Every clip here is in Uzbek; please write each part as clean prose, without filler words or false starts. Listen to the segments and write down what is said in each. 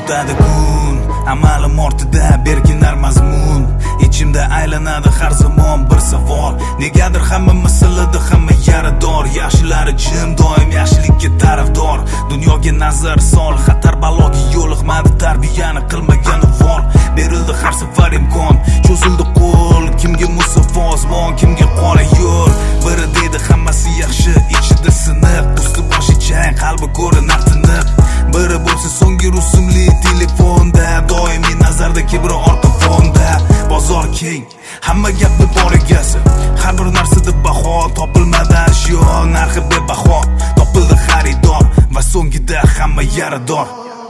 o'tadi kun, amalim ortida berkinar mazmun. Ichimda aylanadi har zamon bir savol, negadir hamma mislida, hamma yarador. Yaxshilari jim, doim yaxshilikka tarafdor. Dunyoga nazar sol, xatar baloga yo'liqmadi, tarbiyani qilmagani vor. Berildi har safar imkon, cho'zildi qo'l, kimga musaffo osmon, kimga qora yo'l. Biri deydi hammasi yaxshi, ichida siniq, usti boshi chang, qalbi ko'rinar tiniq. Biri bo'lsa so'nggi rusumli telefonda, doimiy nazarda, kibri orqa fonda. Bozor keng, hamma gapi bor egasi, har bir narsada baho topilmadi, ashyo narxi bebaho. Topildi xaridor va so'ngida hamma yarador.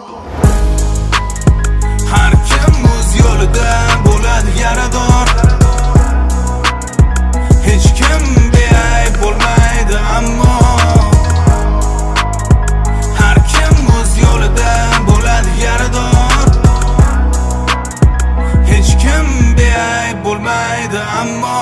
Har kim o'z yo'lida bo'ladi yarador. Hech kim beayb bo'lmaydi, ammo har kim o'z yo'lida bo'ladi yarador. Hech kim beayb bo'lmaydi, ammo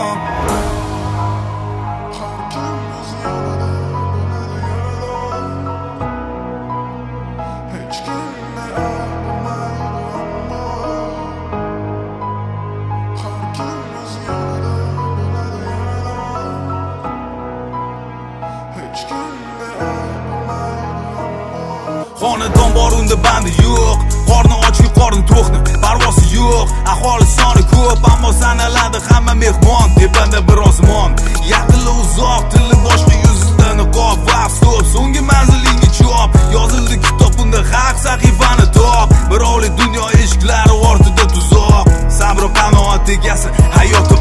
xonadon bor, unda bandi yo'q. Qorni ochli, qorni to'qni, parvosi yo'q. Aholi soni ko'p, ammo sanaladi hamma mehmon. Tepada bir osmon, yaqinli uzoq, tili boshqa yuzida niqob va stop. So'nggi manzilingga chop, yozildi kitob, unda haq sahifani top. Birovli dunyo eshiklari ortida tuzoq. Sabr va qanoat egasi hayot